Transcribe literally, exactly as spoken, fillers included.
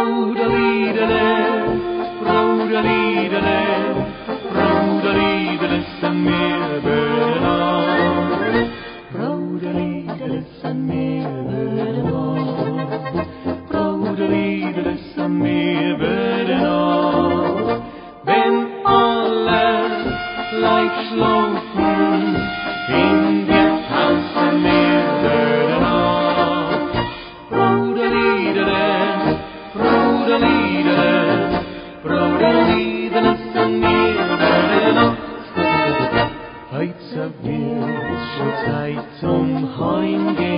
Broderliedele, broderliedele, broderliedele zijn meer benauwd. Broderliedele zijn meer benauwd. Broderliedele zijn meer benauwd. Wenn alle Leibschlaufen in der Hause mehr benauwd. Broderliedele, broderliedele, broderliedele zijn meer benauwd. Heute wird schon Zeit zum Heimgehen.